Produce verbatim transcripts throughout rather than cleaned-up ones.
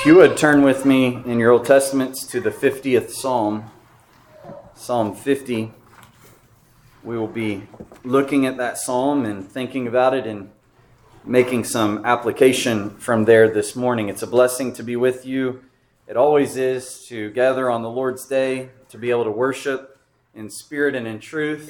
you would turn with me in your Old Testaments to the fiftieth Psalm, Psalm fifty. We will be looking at that psalm and thinking about it and making some application from there this morning. It's a blessing to be with you. It always is to gather on the Lord's Day, to be able to worship in spirit and in truth,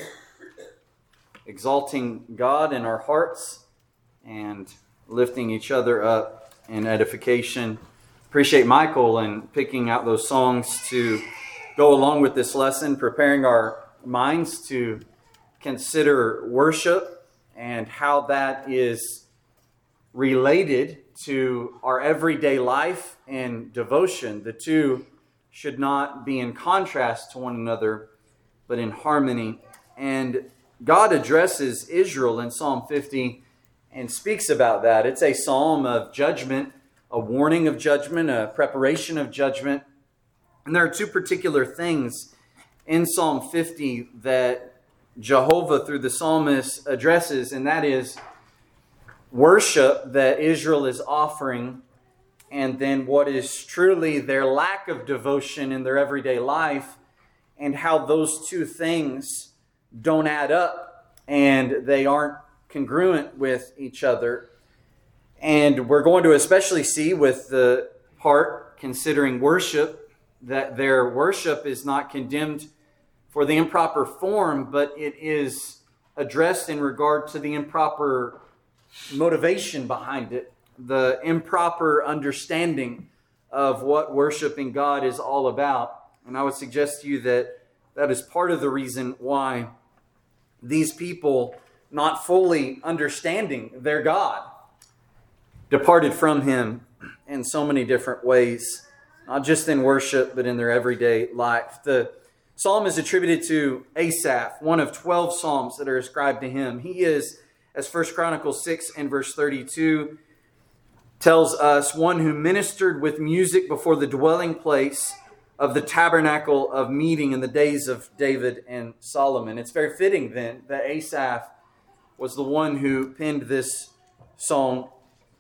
exalting God in our hearts and lifting each other up in edification. Appreciate Michael and picking out those songs to go along with this lesson, preparing our minds to consider worship and how that is related to our everyday life and devotion. The two should not be in contrast to one another, but in harmony. And God addresses Israel in Psalm fifty and speaks about that. It's a psalm of judgment, a warning of judgment, a preparation of judgment. And there are two particular things in Psalm fifty that Jehovah, through the psalmist, addresses, and that is worship that Israel is offering, and then what is truly their lack of devotion in their everyday life, and how those two things don't add up and they aren't congruent with each other. And we're going to especially see with the part considering worship that their worship is not condemned for the improper form, but it is addressed in regard to the improper motivation behind it, the improper understanding of what worshiping God is all about. And I would suggest to you that that is part of the reason why these people, not fully understanding their God, departed from Him in so many different ways, not just in worship, but in their everyday life. The psalm is attributed to Asaph, one of twelve psalms that are ascribed to him. He is, as First Chronicles six and verse thirty-two tells us, one who ministered with music before the dwelling place of the tabernacle of meeting in the days of David and Solomon. It's very fitting then that Asaph was the one who penned this song,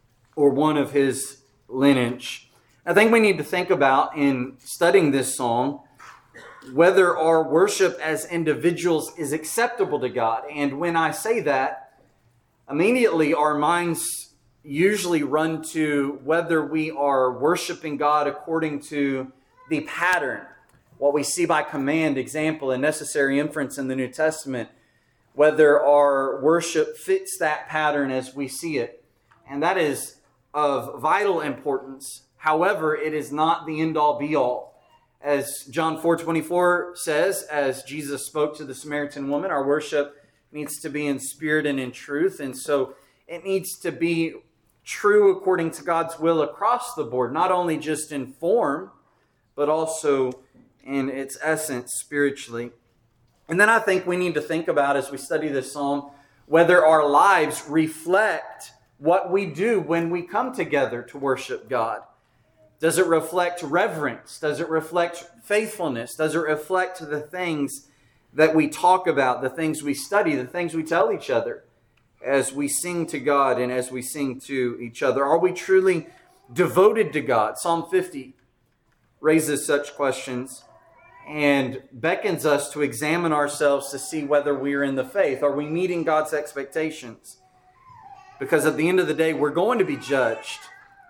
or one of his lineage. I think we need to think about, in studying this song, whether our worship as individuals is acceptable to God. And when I say that, immediately our minds usually run to whether we are worshiping God according to the pattern, what we see by command, example, and necessary inference in the New Testament, whether our worship fits that pattern as we see it. And that is of vital importance. However, it is not the end-all be-all. As John four twenty-four says, as Jesus spoke to the Samaritan woman, our worship needs to be in spirit and in truth. And so it needs to be true according to God's will across the board, not only just in form, but also in its essence spiritually. And then I think we need to think about, as we study this psalm, whether our lives reflect what we do when we come together to worship God. Does it reflect reverence? Does it reflect faithfulness? Does it reflect the things that we talk about, the things we study, the things we tell each other as we sing to God and as we sing to each other? Are we truly devoted to God? Psalm fifty raises such questions and beckons us to examine ourselves to see whether we are in the faith. Are we meeting God's expectations? Because at the end of the day, we're going to be judged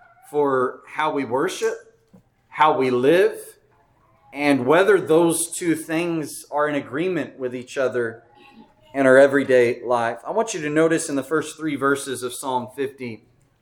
for how we worship, how we live, and whether those two things are in agreement with each other in our everyday life. I want you to notice in the first three verses of Psalm fifty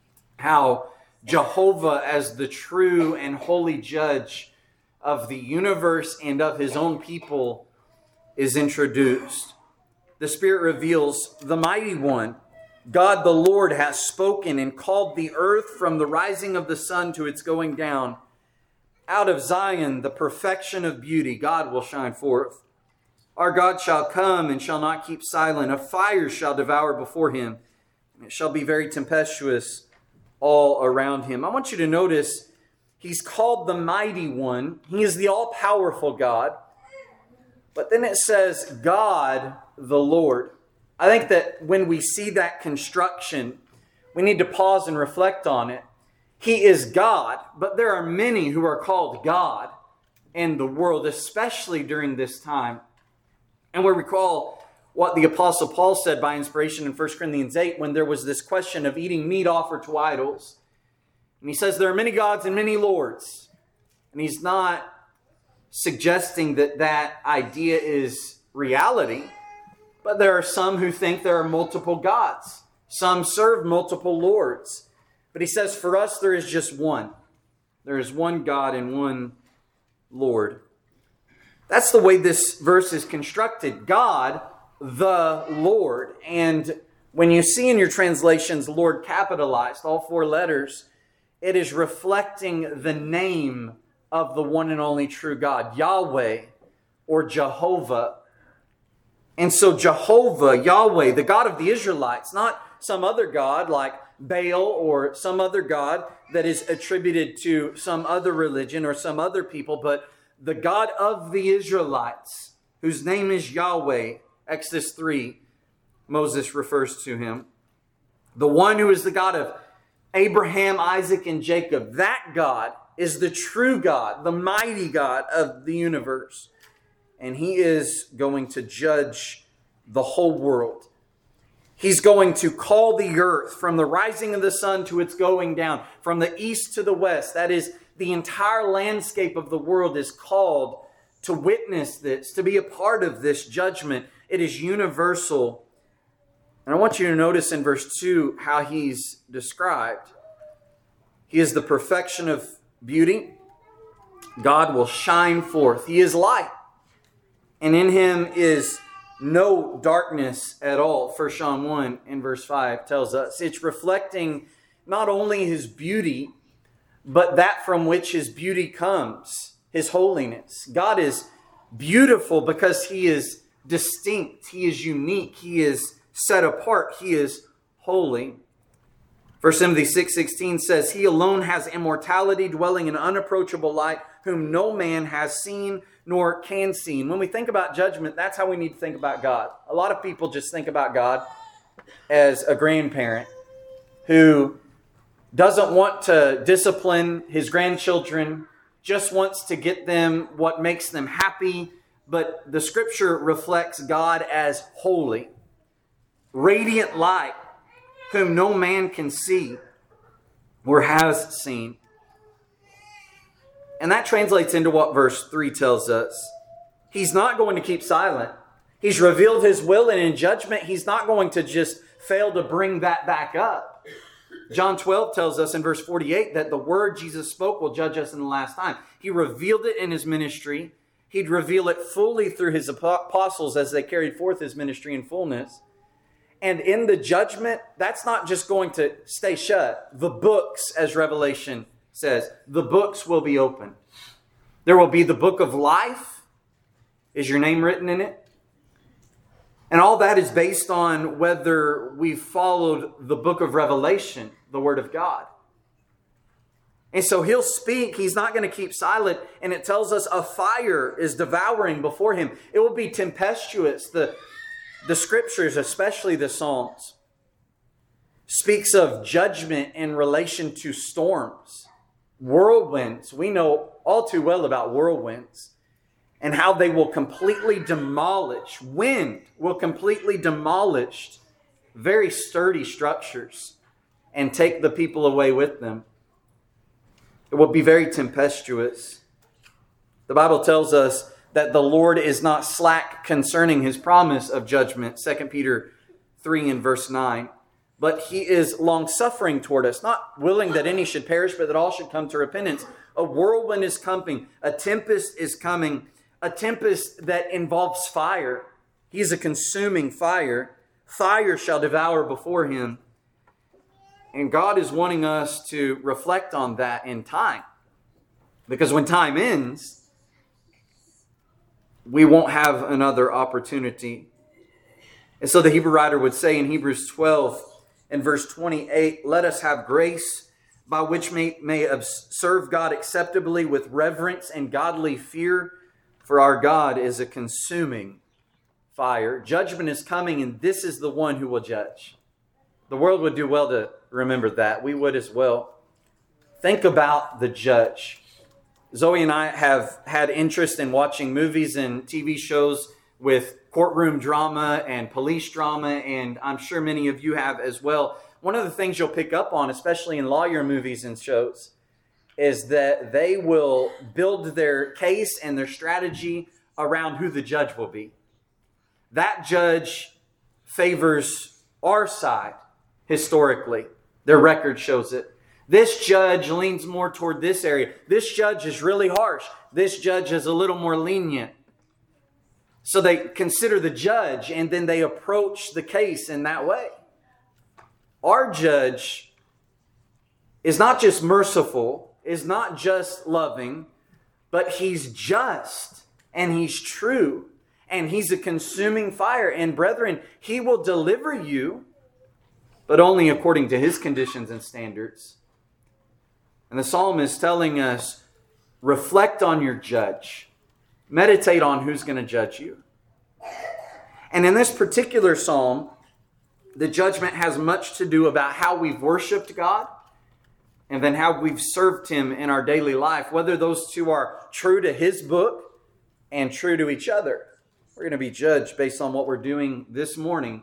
how Jehovah, as the true and holy judge of the universe and of His own people, is introduced. The Spirit reveals the Mighty One. God the Lord has spoken and called the earth from the rising of the sun to its going down. Out of Zion, the perfection of beauty, God will shine forth. Our God shall come and shall not keep silent. A fire shall devour before Him, and it shall be very tempestuous all around Him. I want you to notice He's called the Mighty One. He is the all-powerful God. But then it says, God the Lord. I think that when we see that construction, we need to pause and reflect on it. He is God, but there are many who are called God in the world, especially during this time. And we recall what the Apostle Paul said by inspiration in First Corinthians eight when there was this question of eating meat offered to idols. And he says there are many gods and many lords. And he's not suggesting that that idea is reality, but there are some who think there are multiple gods. Some serve multiple lords. But he says, for us, there is just one. There is one God and one Lord. That's the way this verse is constructed. God, the Lord. And when you see in your translations, Lord capitalized, all four letters, it is reflecting the name of the one and only true God, Yahweh or Jehovah. And so Jehovah, Yahweh, the God of the Israelites, not some other God like Baal or some other God that is attributed to some other religion or some other people, but the God of the Israelites, whose name is Yahweh. Exodus three, Moses refers to him. The one who is the God of Abraham, Isaac, and Jacob. That God is the true God, the mighty God of the universe. And he is going to judge the whole world. He's going to call the earth from the rising of the sun to its going down, from the east to the west. That is, the entire landscape of the world is called to witness this, to be a part of this judgment. It is universal. And I want you to notice in verse two how he's described. He is the perfection of beauty. God will shine forth. He is light. And in him is no darkness at all. First John one in verse five tells us it's reflecting not only his beauty, but that from which his beauty comes, his holiness. God is beautiful because he is distinct. He is unique. He is set apart. He is holy. First Timothy six sixteen says, he alone has immortality, dwelling in unapproachable light, whom no man has seen nor can see. When we think about judgment, that's how we need to think about God. A lot of people just think about God as a grandparent who doesn't want to discipline his grandchildren, just wants to get them what makes them happy. But the scripture reflects God as holy, radiant light, whom no man can see or has seen. And that translates into what verse three tells us. He's not going to keep silent. He's revealed his will, and in judgment, he's not going to just fail to bring that back up. John twelve tells us in verse forty-eight that the word Jesus spoke will judge us in the last time. He revealed it in his ministry. He'd reveal it fully through his apostles as they carried forth his ministry in fullness. And in the judgment, that's not just going to stay shut. The books, as Revelation says, the books will be open. There will be the book of life. Is your name written in it? And all that is based on whether we've followed the book of Revelation, the Word of God. And so he'll speak. He's not going to keep silent. And it tells us a fire is devouring before him. It will be tempestuous. The, the scriptures, especially the Psalms, speaks of judgment in relation to storms. Whirlwinds. We know all too well about whirlwinds and how they will completely demolish. Wind will completely demolish very sturdy structures and take the people away with them. It will be very tempestuous. The Bible tells us that the Lord is not slack concerning his promise of judgment. Second Peter three and verse nine. But he is long-suffering toward us, not willing that any should perish, but that all should come to repentance. A whirlwind is coming. A tempest is coming. A tempest that involves fire. He is a consuming fire. Fire shall devour before him. And God is wanting us to reflect on that in time. Because when time ends, we won't have another opportunity. And so the Hebrew writer would say in Hebrews twelve and verse twenty-eight, let us have grace by which may, may serve God acceptably with reverence and godly fear, for our God is a consuming fire. Judgment is coming, and this is the one who will judge. The world would do well to remember that. We would as well. think about the judge. Zoe and I have had interest in watching movies and T V shows with courtroom drama and police drama, and I'm sure many of you have as well. One of the things you'll pick up on, especially in lawyer movies and shows, is that they will build their case and their strategy around who the judge will be. That judge favors our side historically. Their record shows it. This judge leans more toward this area. This judge is really harsh. This judge is a little more lenient. So they consider the judge and then they approach the case in that way. Our judge is not just merciful, is not just loving, but he's just and he's true and he's a consuming fire. And brethren, he will deliver you, but only according to his conditions and standards. And the psalm is telling us, reflect on your judge. Meditate on who's going to judge you. And in this particular psalm, the judgment has much to do about how we've worshiped God and then how we've served him in our daily life, whether those two are true to his book and true to each other. We're going to be judged based on what we're doing this morning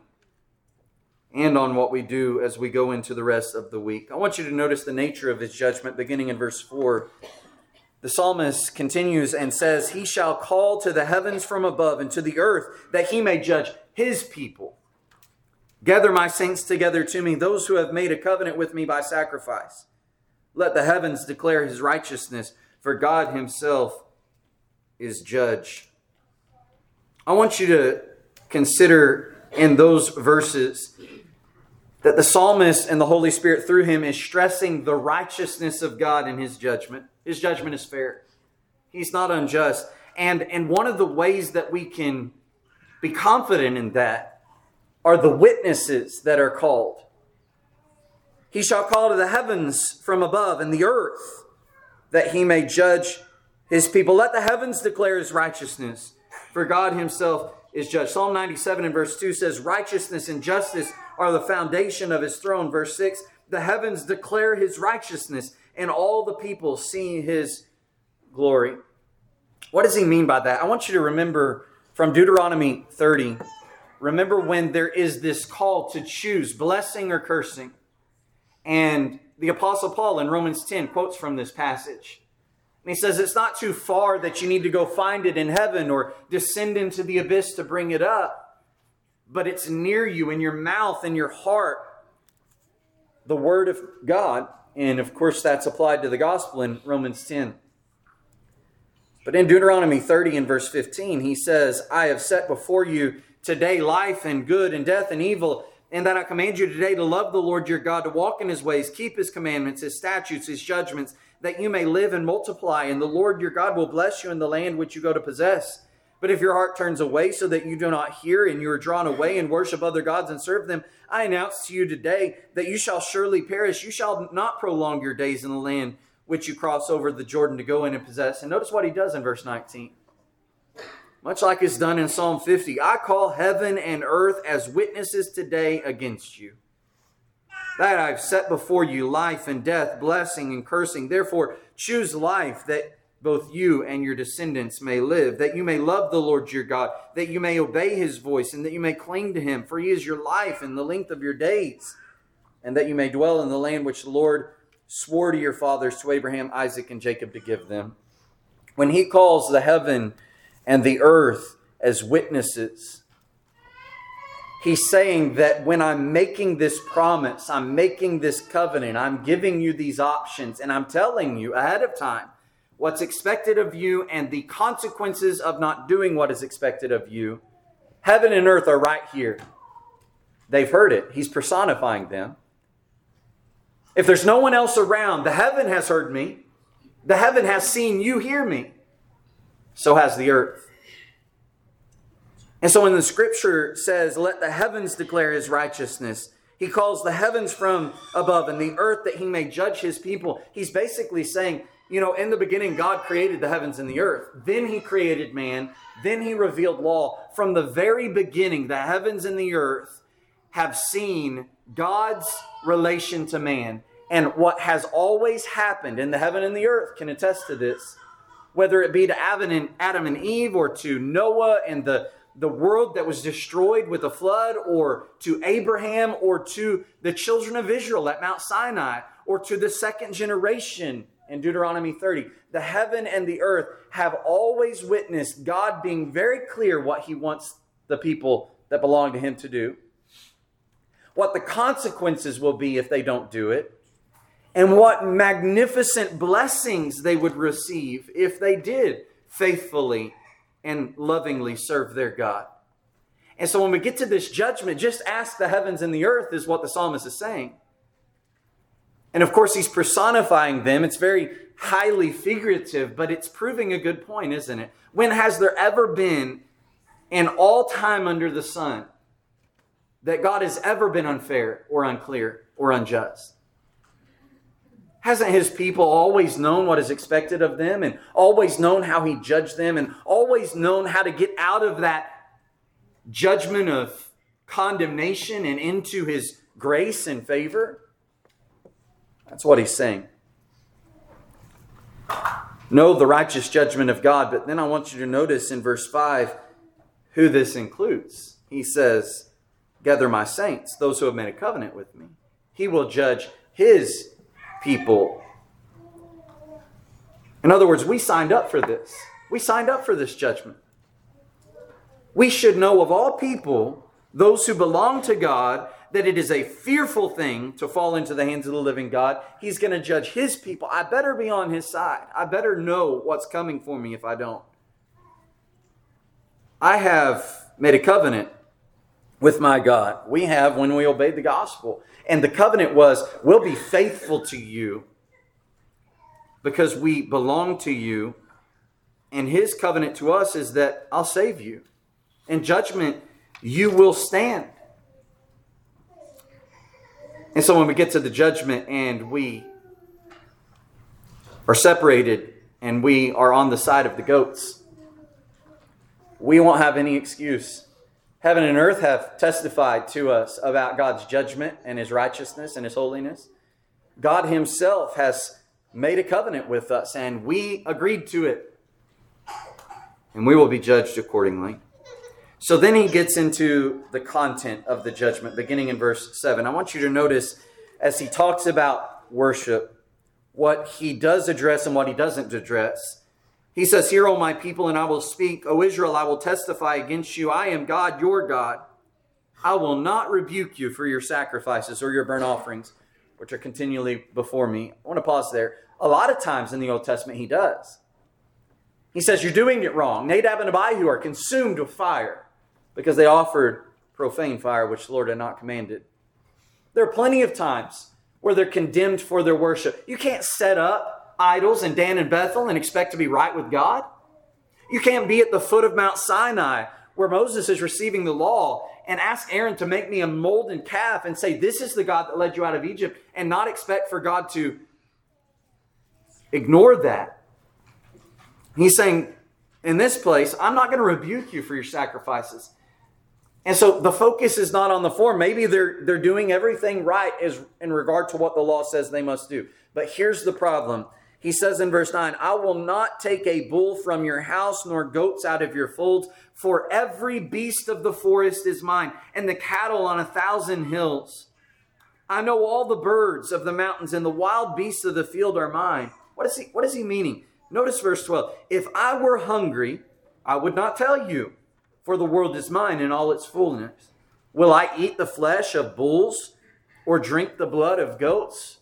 and on what we do as we go into the rest of the week. I want you to notice the nature of his judgment beginning in verse four. The psalmist continues and says, he shall call to the heavens from above and to the earth that he may judge his people. Gather my saints together to me, those who have made a covenant with me by sacrifice. Let the heavens declare his righteousness, for God himself is judge. I want you to consider in those verses that the psalmist and the Holy Spirit through him is stressing the righteousness of God in his judgment. His judgment is fair. He's not unjust. And, and one of the ways that we can be confident in that are the witnesses that are called. He shall call to the heavens from above and the earth that he may judge his people. Let the heavens declare his righteousness, for God himself is judge. Psalm ninety-seven and verse two says, righteousness and justice are the foundation of his throne. Verse six, the heavens declare his righteousness, and all the people see his glory. What does he mean by that? I want you to remember from Deuteronomy thirty. Remember when there is this call to choose blessing or cursing. And the Apostle Paul in Romans ten quotes from this passage. And he says it's not too far that you need to go find it in heaven or descend into the abyss to bring it up. But it's near you, in your mouth, in your heart, the word of God. And of course that's applied to the gospel in Romans ten. But in Deuteronomy thirty and verse fifteen, he says, I have set before you today life and good and death and evil, and that I command you today to love the Lord your God, to walk in his ways, keep his commandments, his statutes, his judgments, that you may live and multiply, and the Lord your God will bless you in the land which you go to possess. But if your heart turns away so that you do not hear, and you are drawn away and worship other gods and serve them, I announce to you today that you shall surely perish. You shall not prolong your days in the land which you cross over the Jordan to go in and possess. And notice what he does in verse nineteen. Much like it's done in Psalm fifty, I call heaven and earth as witnesses today against you, that I've set before you life and death, blessing and cursing. Therefore, choose life, that both you and your descendants may live, that you may love the Lord your God, that you may obey his voice, and that you may cling to him, for he is your life and the length of your days, and that you may dwell in the land which the Lord swore to your fathers, to Abraham, Isaac, and Jacob, to give them. When he calls the heaven and the earth as witnesses, he's saying that when I'm making this promise, I'm making this covenant, I'm giving you these options, and I'm telling you ahead of time what's expected of you and the consequences of not doing what is expected of you. Heaven and earth are right here. They've heard it. He's personifying them. If there's no one else around, the heaven has heard me. The heaven has seen you hear me. So has the earth. And so when the scripture says, let the heavens declare his righteousness, he calls the heavens from above and the earth that he may judge his people. He's basically saying, you know, in the beginning, God created the heavens and the earth. Then he created man. Then he revealed law. From the very beginning, the heavens and the earth have seen God's relation to man. And what has always happened in the heaven and the earth can attest to this, whether it be to Adam and, Adam and Eve, or to Noah and the, the world that was destroyed with a flood, or to Abraham, or to the children of Israel at Mount Sinai, or to the second generation in Deuteronomy thirty. The heaven and the earth have always witnessed God being very clear what He wants the people that belong to Him to do, what the consequences will be if they don't do it, and what magnificent blessings they would receive if they did faithfully and lovingly serve their God. And so when we get to this judgment, just ask the heavens and the earth is what the psalmist is saying. And of course, he's personifying them. It's very highly figurative, but it's proving a good point, isn't it? When has there ever been, in all time under the sun, that God has ever been unfair or unclear or unjust? Hasn't His people always known what is expected of them, and always known how He judged them, and always known how to get out of that judgment of condemnation and into His grace and favor? That's what he's saying. Know the righteous judgment of God, but then I want you to notice in verse five who this includes. He says, gather my saints, those who have made a covenant with me. He will judge His people. In other words, we signed up for this. We signed up for this judgment. We should know of all people, those who belong to God, that it is a fearful thing to fall into the hands of the living God. He's going to judge His people. I better be on His side. I better know what's coming for me if I don't. I have made a covenant with my God. We have when we obeyed the gospel. And the covenant was, we'll be faithful to you because we belong to you. And His covenant to us is that I'll save you. In judgment, you will stand. And so when we get to the judgment and we are separated and we are on the side of the goats, we won't have any excuse. Heaven and earth have testified to us about God's judgment and His righteousness and His holiness. God Himself has made a covenant with us and we agreed to it. And we will be judged accordingly. So then he gets into the content of the judgment, beginning in verse seven. I want you to notice as he talks about worship, what he does address and what he doesn't address. He says, hear, O my people, and I will speak. O Israel, I will testify against you. I am God, your God. I will not rebuke you for your sacrifices or your burnt offerings, which are continually before me. I want to pause there. A lot of times in the Old Testament, he does. He says, you're doing it wrong. Nadab and Abihu are consumed with fire, because they offered profane fire, which the Lord had not commanded. There are plenty of times where they're condemned for their worship. You can't set up idols in Dan and Bethel and expect to be right with God. You can't be at the foot of Mount Sinai where Moses is receiving the law and ask Aaron to make me a molten calf and say, this is the God that led you out of Egypt, and not expect for God to ignore that. He's saying, in this place, I'm not going to rebuke you for your sacrifices. And so the focus is not on the form. Maybe they're, they're doing everything right as in regard to what the law says they must do. But here's the problem. He says in verse nine, I will not take a bull from your house, nor goats out of your folds, for every beast of the forest is mine, and the cattle on a thousand hills. I know all the birds of the mountains, and the wild beasts of the field are mine. What is he, what is he meaning? Notice verse twelve. If I were hungry, I would not tell you, for the world is mine in all its fullness. Will I eat the flesh of bulls or drink the blood of goats?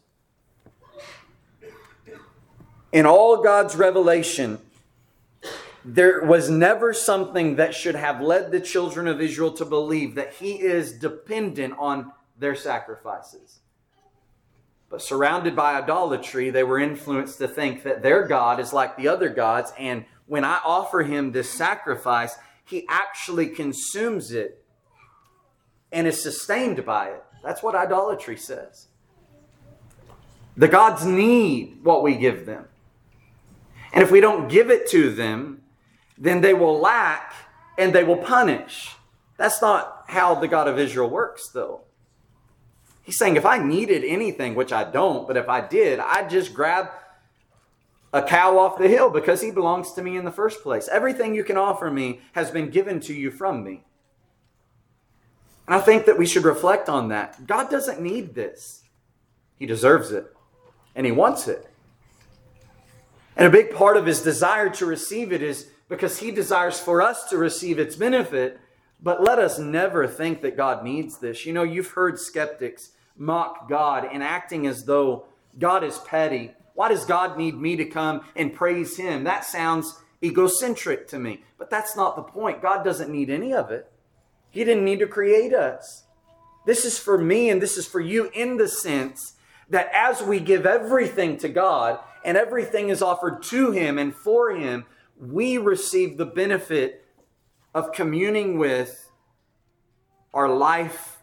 In all God's revelation, there was never something that should have led the children of Israel to believe that He is dependent on their sacrifices. But surrounded by idolatry, they were influenced to think that their God is like the other gods, and when I offer Him this sacrifice, He actually consumes it and is sustained by it. That's what idolatry says. The gods need what we give them. And if we don't give it to them, then they will lack and they will punish. That's not how the God of Israel works, though. He's saying if I needed anything, which I don't, but if I did, I'd just grab a cow off the hill because he belongs to me in the first place. Everything you can offer me has been given to you from me. And I think that we should reflect on that. God doesn't need this. He deserves it. And he wants it. And a big part of his desire to receive it is because he desires for us to receive its benefit. But let us never think that God needs this. You know, you've heard skeptics mock God and acting as though God is petty. Why does God need me to come and praise him? That sounds egocentric to me. But that's not the point. God doesn't need any of it. He didn't need to create us. This is for me and this is for you in the sense that as we give everything to God and everything is offered to him and for him, we receive the benefit of communing with our life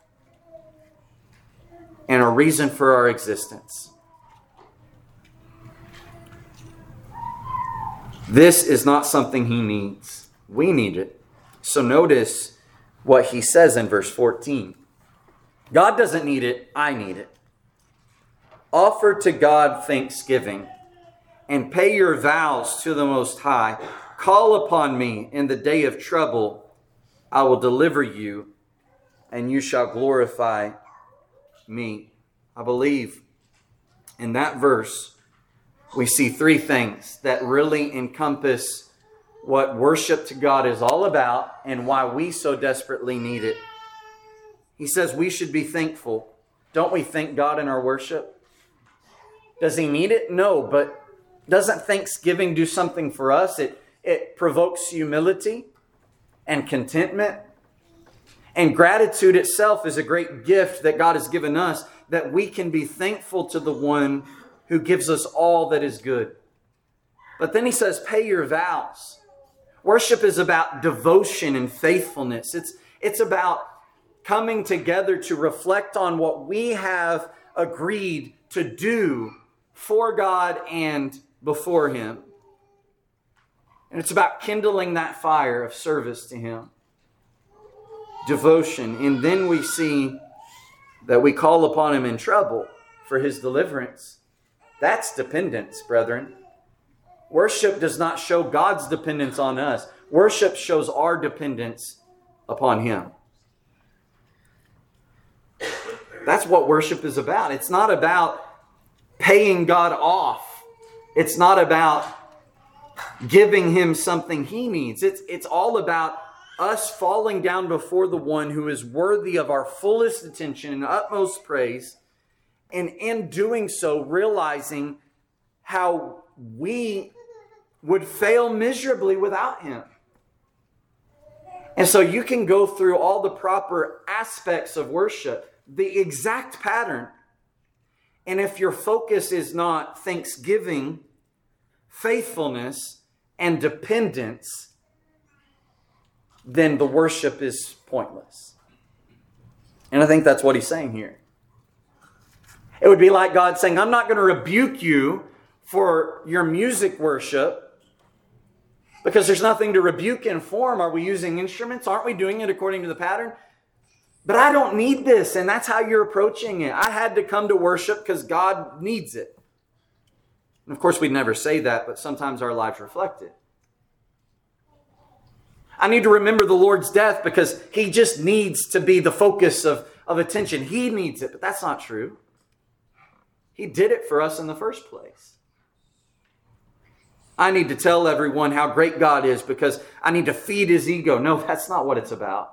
and a reason for our existence. This is not something he needs. We need it. So notice what he says in verse fourteen. God doesn't need it, I need it. Offer to God thanksgiving and pay your vows to the Most High. Call upon me in the day of trouble. I will deliver you and you shall glorify me. I believe in that verse we see three things that really encompass what worship to God is all about and why we so desperately need it. He says we should be thankful. Don't we thank God in our worship? Does he need it? No, but doesn't thanksgiving do something for us? It, it provokes humility and contentment. And gratitude itself is a great gift that God has given us, that we can be thankful to the one who gives us all that is good. But then he says, pay your vows. Worship is about devotion and faithfulness. It's, it's about coming together to reflect on what we have agreed to do for God and before him. And it's about kindling that fire of service to him. Devotion. And then we see that we call upon him in trouble for his deliverance. That's dependence, brethren. Worship does not show God's dependence on us. Worship shows our dependence upon him. That's what worship is about. It's not about paying God off. It's not about giving him something he needs. It's, it's all about us falling down before the one who is worthy of our fullest attention and utmost praise. And in doing so, realizing how we would fail miserably without him. And so you can go through all the proper aspects of worship, the exact pattern. And if your focus is not thanksgiving, faithfulness, and dependence, then the worship is pointless. And I think that's what he's saying here. It would be like God saying, I'm not going to rebuke you for your music worship because there's nothing to rebuke in form. Are we using instruments? Aren't we doing it according to the pattern? But I don't need this, and that's how you're approaching it. I had to come to worship because God needs it. And of course, we'd never say that, but sometimes our lives reflect it. I need to remember the Lord's death because he just needs to be the focus of, of attention. He needs it, but that's not true. He did it for us in the first place. I need to tell everyone how great God is because I need to feed his ego. No, that's not what it's about.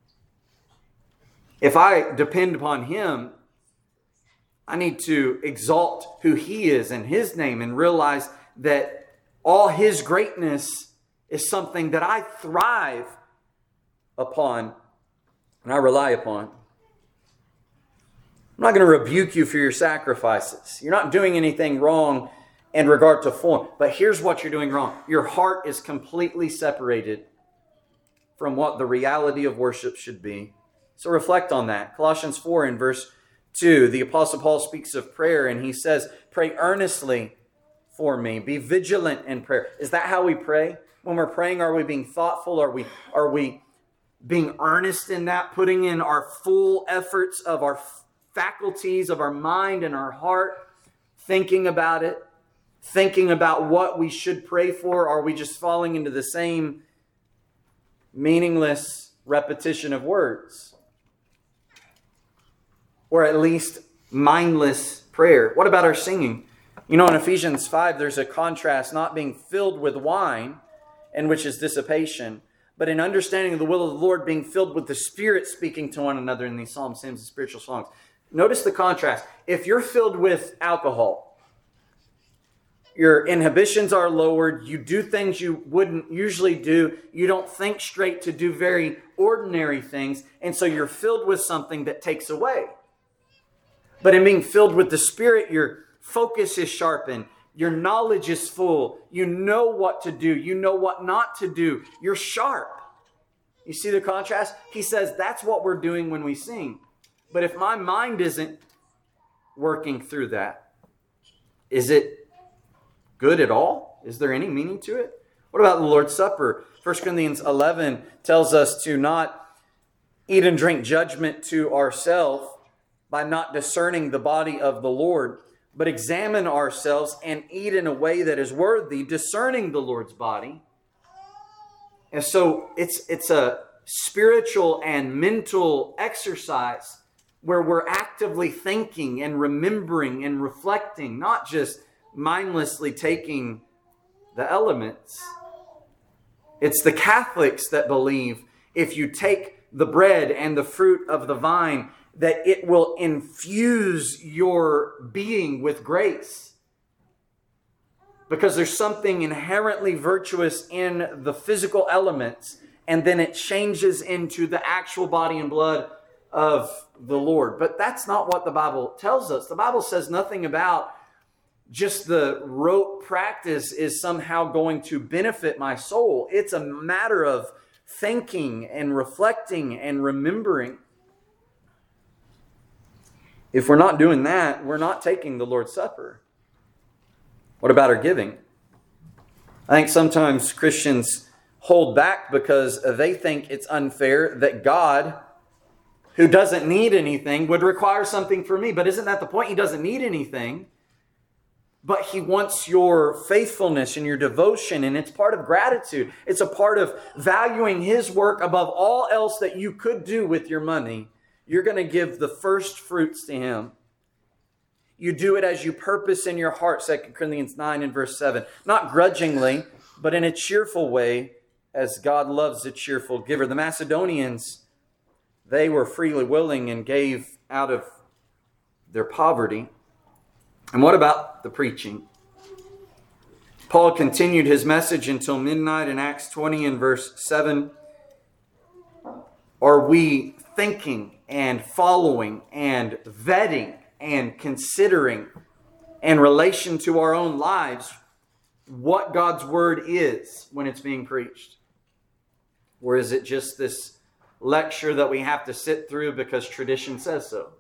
If I depend upon him, I need to exalt who he is and his name and realize that all his greatness is something that I thrive upon and I rely upon. I'm not going to rebuke you for your sacrifices. You're not doing anything wrong in regard to form. But here's what you're doing wrong. Your heart is completely separated from what the reality of worship should be. So reflect on that. Colossians four in verse two, the Apostle Paul speaks of prayer and he says, pray earnestly for me. Be vigilant in prayer. Is that how we pray? When we're praying, are we being thoughtful? Are we, are we being earnest in that? Putting in our full efforts of our faculties of our mind and our heart, thinking about it, thinking about what we should pray for? Or are we just falling into the same meaningless repetition of words? Or at least mindless prayer. What about our singing? You know, in Ephesians five, there's a contrast, not being filled with wine, and which is dissipation, but in understanding of the will of the Lord, being filled with the Spirit, speaking to one another in these psalms, hymns, and spiritual songs. Notice the contrast. If you're filled with alcohol, your inhibitions are lowered, you do things you wouldn't usually do, you don't think straight to do very ordinary things, and so you're filled with something that takes away. But in being filled with the Spirit, your focus is sharpened. Your knowledge is full. You know what to do. You know what not to do. You're sharp. You see the contrast? He says that's what we're doing when we sing. But if my mind isn't working through that, is it good at all? Is there any meaning to it? What about the Lord's Supper? First Corinthians eleven tells us to not eat and drink judgment to ourselves by not discerning the body of the Lord, but examine ourselves and eat in a way that is worthy, discerning the Lord's body. And so it's it's a spiritual and mental exercise where we're actively thinking and remembering and reflecting, not just mindlessly taking the elements. It's the Catholics that believe if you take the bread and the fruit of the vine, that it will infuse your being with grace. Because there's something inherently virtuous in the physical elements, and then it changes into the actual body and blood of the Lord. But that's not what the Bible tells us. The Bible says nothing about just the rote practice is somehow going to benefit my soul. It's a matter of thinking and reflecting and remembering. If we're not doing that, we're not taking the Lord's Supper. What about our giving? I think sometimes Christians hold back because they think it's unfair that God, who doesn't need anything, would require something for me. But isn't that the point? He doesn't need anything. But He wants your faithfulness and your devotion, and it's part of gratitude. It's a part of valuing His work above all else that you could do with your money. You're going to give the first fruits to Him. You do it as you purpose in your heart, Second Corinthians nine and verse seven. Not grudgingly, but in a cheerful way, as God loves a cheerful giver. The Macedonians, they were freely willing and gave out of their poverty. And what about the preaching? Paul continued his message until midnight in Acts twenty and verse seven. Are we thinking and following and vetting and considering in relation to our own lives what God's word is when it's being preached? Or is it just this lecture that we have to sit through because tradition says so?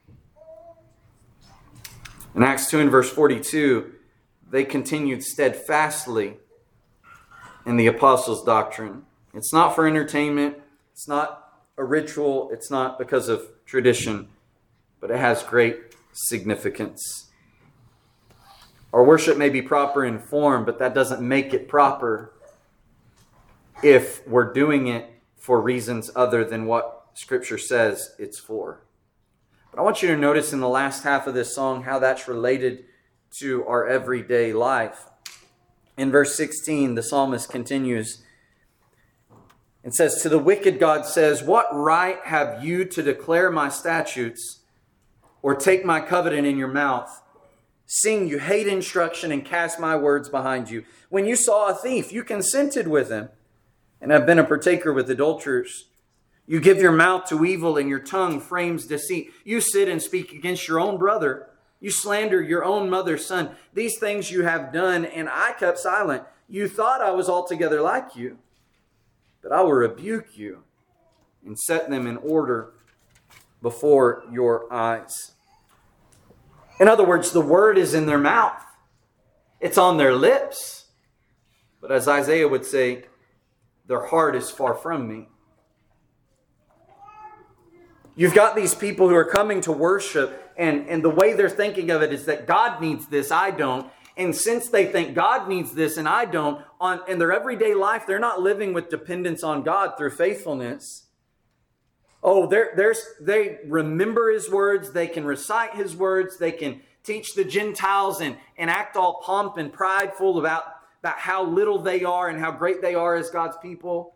In Acts two and verse forty-two, they continued steadfastly in the apostles' doctrine. It's not for entertainment. It's not a ritual. It's not because of tradition, but it has great significance. Our worship may be proper in form, but that doesn't make it proper if we're doing it for reasons other than what Scripture says it's for. But I want you to notice in the last half of this song how that's related to our everyday life. In verse sixteen, the psalmist continues and says, "To the wicked God says, what right have you to declare my statutes or take my covenant in your mouth? Sing, you hate instruction, and cast my words behind you. When you saw a thief, you consented with him, and have been a partaker with adulterers. You give your mouth to evil, and your tongue frames deceit. You sit and speak against your own brother. You slander your own mother's son. These things you have done, and I kept silent. You thought I was altogether like you. But I will rebuke you and set them in order before your eyes." In other words, the word is in their mouth. It's on their lips. But as Isaiah would say, their heart is far from me. You've got these people who are coming to worship, and, and the way they're thinking of it is that God needs this, I don't. And since they think God needs this and I don't, on in their everyday life, they're not living with dependence on God through faithfulness. Oh, they're, they're, they remember His words, they can recite His words, they can teach the Gentiles and, and act all pomp and prideful about, about how little they are and how great they are as God's people.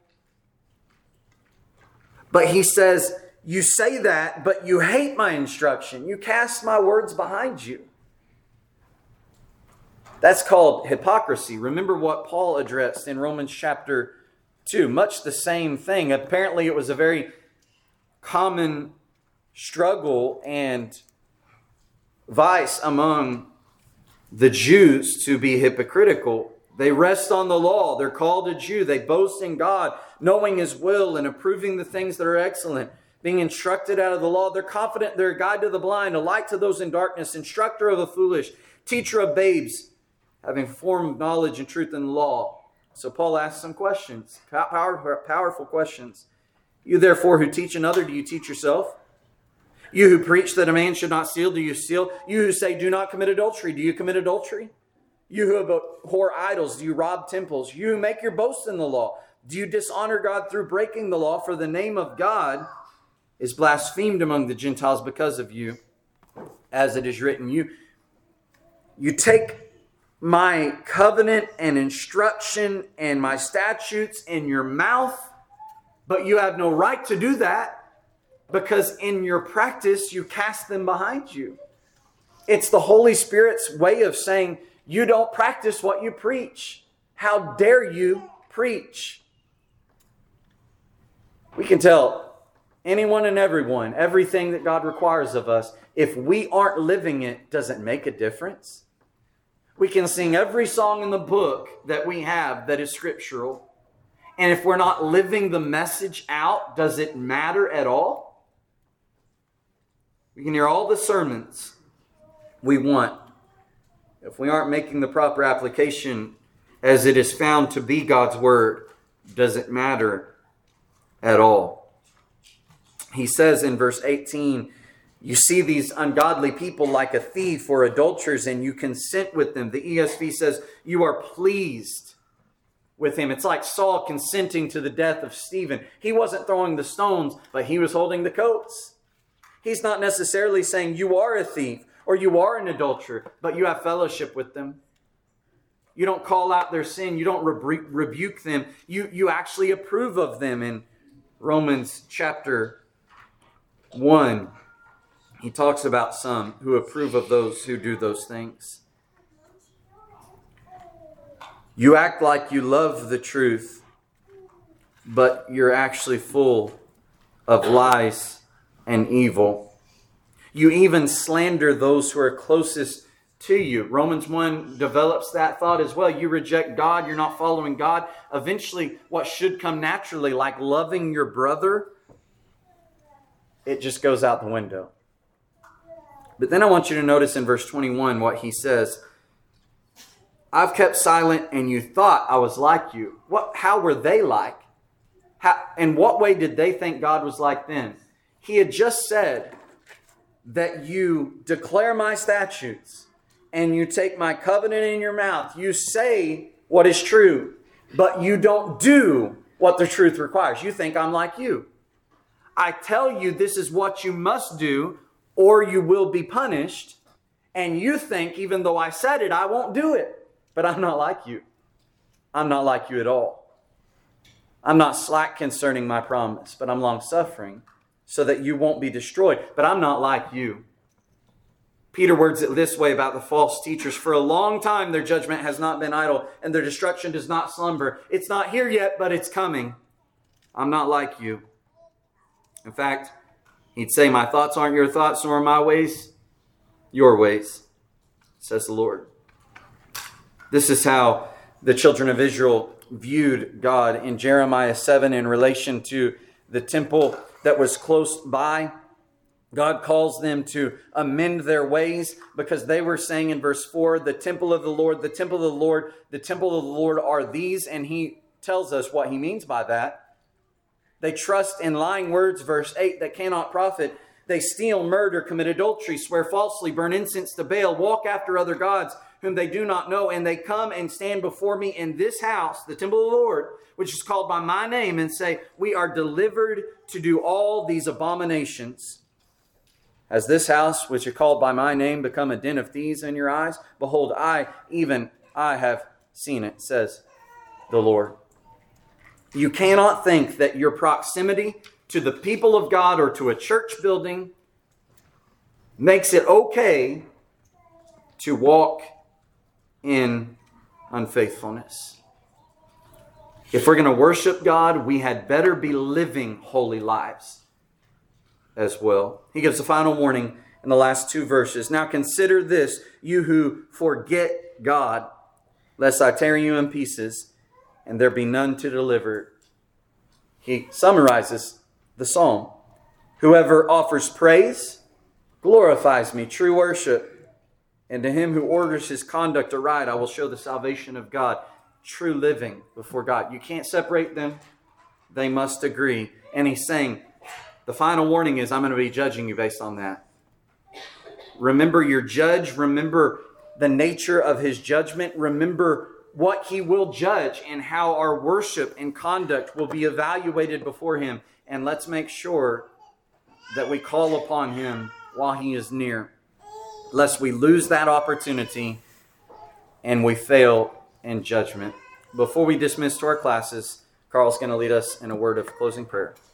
But He says, you say that, but you hate my instruction. You cast my words behind you. That's called hypocrisy. Remember what Paul addressed in Romans chapter two. Much the same thing. Apparently it was a very common struggle and vice among the Jews to be hypocritical. They rest on the law. They're called a Jew. They boast in God, knowing His will and approving the things that are excellent. Being instructed out of the law, they're confident they're a guide to the blind, a light to those in darkness, instructor of the foolish, teacher of babes, having formed knowledge and truth in the law. So Paul asks some questions, power, powerful questions. You therefore who teach another, do you teach yourself? You who preach that a man should not steal, do you steal? You who say do not commit adultery, do you commit adultery? You who abhor idols, do you rob temples? You who make your boast in the law, do you dishonor God through breaking the law? For the name of God is blasphemed among the Gentiles because of you, as it is written. You, you take my covenant and instruction and my statutes in your mouth, but you have no right to do that because in your practice you cast them behind you. It's the Holy Spirit's way of saying you don't practice what you preach. How dare you preach? We can tell anyone and everyone everything that God requires of us. If we aren't living it, does it make a difference? We can sing every song in the book that we have that is scriptural. And if we're not living the message out, does it matter at all? We can hear all the sermons we want. If we aren't making the proper application as it is found to be God's word, does it matter at all? He says in verse eighteen, you see these ungodly people like a thief or adulterers, and you consent with them. The E S V says you are pleased with him. It's like Saul consenting to the death of Stephen. He wasn't throwing the stones, but he was holding the coats. He's not necessarily saying you are a thief or you are an adulterer, but you have fellowship with them. You don't call out their sin. You don't rebu- rebuke them. You, you actually approve of them. In Romans chapter one, he talks about some who approve of those who do those things. You act like you love the truth, but you're actually full of lies and evil. You even slander those who are closest to you. Romans one develops that thought as well. You reject God, you're not following God. Eventually, what should come naturally, like loving your brother, it just goes out the window. But then I want you to notice in verse twenty-one what he says. I've kept silent and you thought I was like you. What? How were they like? How, in what way did they think God was like them? He had just said that you declare my statutes and you take my covenant in your mouth. You say what is true, but you don't do what the truth requires. You think I'm like you. I tell you this is what you must do or you will be punished. And you think, even though I said it, I won't do it. But I'm not like you. I'm not like you at all. I'm not slack concerning my promise, but I'm long-suffering so that you won't be destroyed. But I'm not like you. Peter words it this way about the false teachers. For a long time their judgment has not been idle, and their destruction does not slumber. It's not here yet, but it's coming. I'm not like you. In fact, he'd say, my thoughts aren't your thoughts, nor are my ways your ways, says the Lord. This is how the children of Israel viewed God in Jeremiah seven in relation to the temple that was close by. God calls them to amend their ways because they were saying in verse four, the temple of the Lord, the temple of the Lord, the temple of the Lord are these. And he tells us what he means by that. They trust in lying words, verse eight, that cannot profit. They steal, murder, commit adultery, swear falsely, burn incense to Baal, walk after other gods whom they do not know, and they come and stand before me in this house, the temple of the Lord, which is called by my name, and say, we are delivered to do all these abominations. Has this house, which is called by my name, become a den of thieves in your eyes? Behold, I, even I have seen it, says the Lord. You cannot think that your proximity to the people of God or to a church building makes it okay to walk in unfaithfulness. If we're going to worship God, we had better be living holy lives as well. He gives a final warning in the last two verses. Now consider this, you who forget God, lest I tear you in pieces, and there be none to deliver. He summarizes the psalm. Whoever offers praise glorifies me, true worship. And to him who orders his conduct aright, I will show the salvation of God. True living before God. You can't separate them. They must agree. And he's saying, the final warning is, I'm going to be judging you based on that. Remember your judge. Remember the nature of his judgment. Remember what he will judge and how our worship and conduct will be evaluated before him. And let's make sure that we call upon him while he is near, lest we lose that opportunity and we fail in judgment. Before we dismiss to our classes, Carl's going to lead us in a word of closing prayer.